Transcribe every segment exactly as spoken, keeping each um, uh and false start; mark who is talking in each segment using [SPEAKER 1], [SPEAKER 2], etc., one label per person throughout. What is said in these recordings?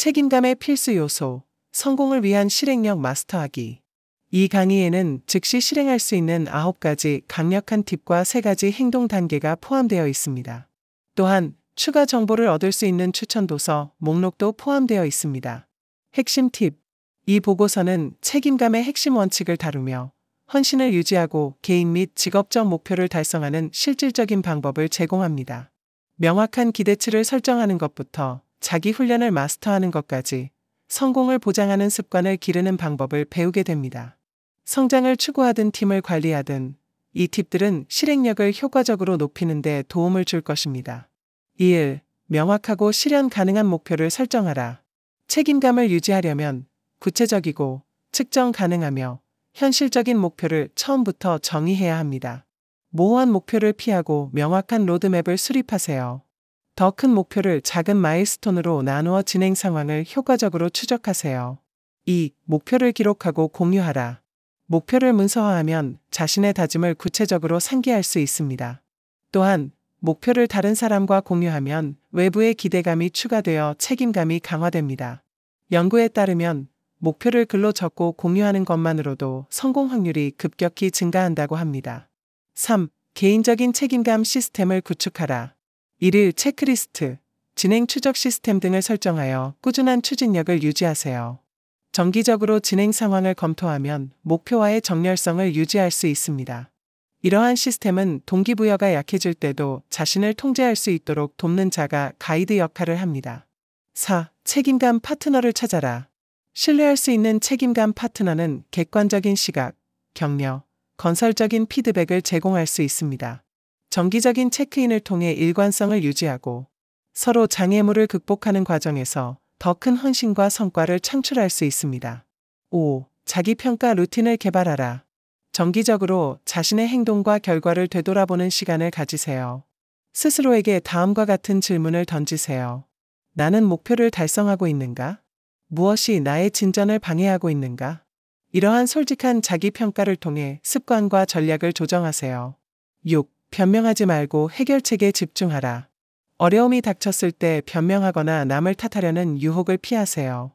[SPEAKER 1] 책임감의 필수 요소, 성공을 위한 실행력 마스터하기. 이 강의에는 즉시 실행할 수 있는 아홉 가지 강력한 팁과 세 가지 행동 단계가 포함되어 있습니다. 또한 추가 정보를 얻을 수 있는 추천 도서 목록도 포함되어 있습니다. 핵심 팁. 이 보고서는 책임감의 핵심 원칙을 다루며 헌신을 유지하고 개인 및 직업적 목표를 달성하는 실질적인 방법을 제공합니다. 명확한 기대치를 설정하는 것부터 자기 훈련을 마스터하는 것까지 성공을 보장하는 습관을 기르는 방법을 배우게 됩니다. 성장을 추구하든 팀을 관리하든 이 팁들은 실행력을 효과적으로 높이는 데 도움을 줄 것입니다. 일. 명확하고 실현 가능한 목표를 설정하라. 책임감을 유지하려면 구체적이고 측정 가능하며 현실적인 목표를 처음부터 정의해야 합니다. 모호한 목표를 피하고 명확한 로드맵을 수립하세요. 더 큰 목표를 작은 마일스톤으로 나누어 진행 상황을 효과적으로 추적하세요. 이. 목표를 기록하고 공유하라. 목표를 문서화하면 자신의 다짐을 구체적으로 상기할 수 있습니다. 또한 목표를 다른 사람과 공유하면 외부의 기대감이 추가되어 책임감이 강화됩니다. 연구에 따르면 목표를 글로 적고 공유하는 것만으로도 성공 확률이 급격히 증가한다고 합니다. 삼. 개인적인 책임감 시스템을 구축하라. 일일 체크리스트, 진행 추적 시스템 등을 설정하여 꾸준한 추진력을 유지하세요. 정기적으로 진행 상황을 검토하면 목표와의 정렬성을 유지할 수 있습니다. 이러한 시스템은 동기부여가 약해질 때도 자신을 통제할 수 있도록 돕는 자가 가이드 역할을 합니다. 사. 책임감 파트너를 찾아라. 신뢰할 수 있는 책임감 파트너는 객관적인 시각, 격려, 건설적인 피드백을 제공할 수 있습니다. 정기적인 체크인을 통해 일관성을 유지하고 서로 장애물을 극복하는 과정에서 더 큰 헌신과 성과를 창출할 수 있습니다. 오. 자기평가 루틴을 개발하라. 정기적으로 자신의 행동과 결과를 되돌아보는 시간을 가지세요. 스스로에게 다음과 같은 질문을 던지세요. 나는 목표를 달성하고 있는가? 무엇이 나의 진전을 방해하고 있는가? 이러한 솔직한 자기평가를 통해 습관과 전략을 조정하세요. 육. 변명하지 말고 해결책에 집중하라. 어려움이 닥쳤을 때 변명하거나 남을 탓하려는 유혹을 피하세요.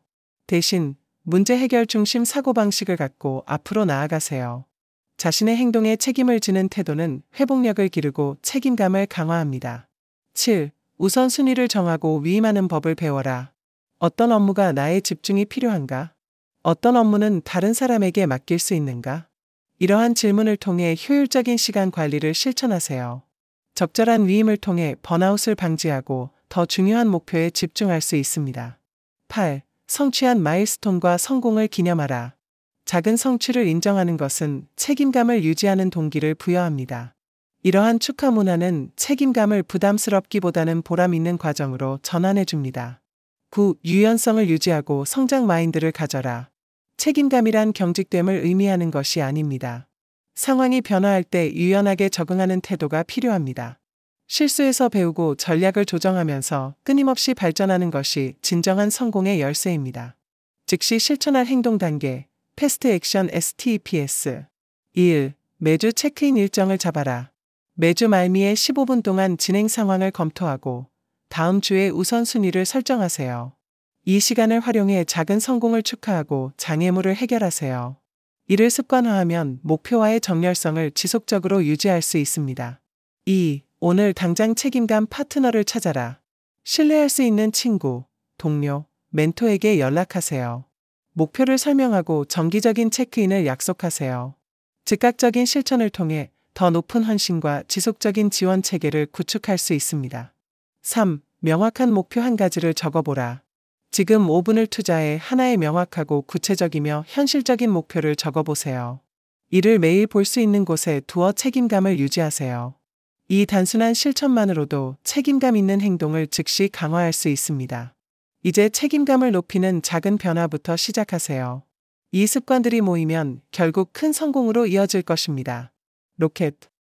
[SPEAKER 1] 대신 문제 해결 중심 사고방식을 갖고 앞으로 나아가세요. 자신의 행동에 책임을 지는 태도는 회복력을 기르고 책임감을 강화합니다. 칠. 우선순위를 정하고 위임하는 법을 배워라. 어떤 업무가 나의 집중이 필요한가? 어떤 업무는 다른 사람에게 맡길 수 있는가? 이러한 질문을 통해 효율적인 시간 관리를 실천하세요. 적절한 위임을 통해 번아웃을 방지하고 더 중요한 목표에 집중할 수 있습니다. 팔. 성취한 마일스톤과 성공을 기념하라. 작은 성취를 인정하는 것은 책임감을 유지하는 동기를 부여합니다. 이러한 축하 문화는 책임감을 부담스럽기보다는 보람 있는 과정으로 전환해줍니다. 구. 유연성을 유지하고 성장 마인드를 가져라. 책임감이란 경직됨을 의미하는 것이 아닙니다. 상황이 변화할 때 유연하게 적응하는 태도가 필요합니다. 실수에서 배우고 전략을 조정하면서 끊임없이 발전하는 것이 진정한 성공의 열쇠입니다. 즉시 실천할 행동 단계, 패스트 액션 스텝스. 일. 매주 체크인 일정을 잡아라. 매주 말미에 십오 분 동안 진행 상황을 검토하고 다음 주의 우선순위를 설정하세요. 이 시간을 활용해 작은 성공을 축하하고 장애물을 해결하세요. 이를 습관화하면 목표와의 정렬성을 지속적으로 유지할 수 있습니다. 이. 오늘 당장 책임감 파트너를 찾아라. 신뢰할 수 있는 친구, 동료, 멘토에게 연락하세요. 목표를 설명하고 정기적인 체크인을 약속하세요. 즉각적인 실천을 통해 더 높은 헌신과 지속적인 지원 체계를 구축할 수 있습니다. 삼. 명확한 목표 한 가지를 적어보라. 지금 오 분을 투자해 하나의 명확하고 구체적이며 현실적인 목표를 적어보세요. 이를 매일 볼 수 있는 곳에 두어 책임감을 유지하세요. 이 단순한 실천만으로도 책임감 있는 행동을 즉시 강화할 수 있습니다. 이제 책임감을 높이는 작은 변화부터 시작하세요. 이 습관들이 모이면 결국 큰 성공으로 이어질 것입니다. 로켓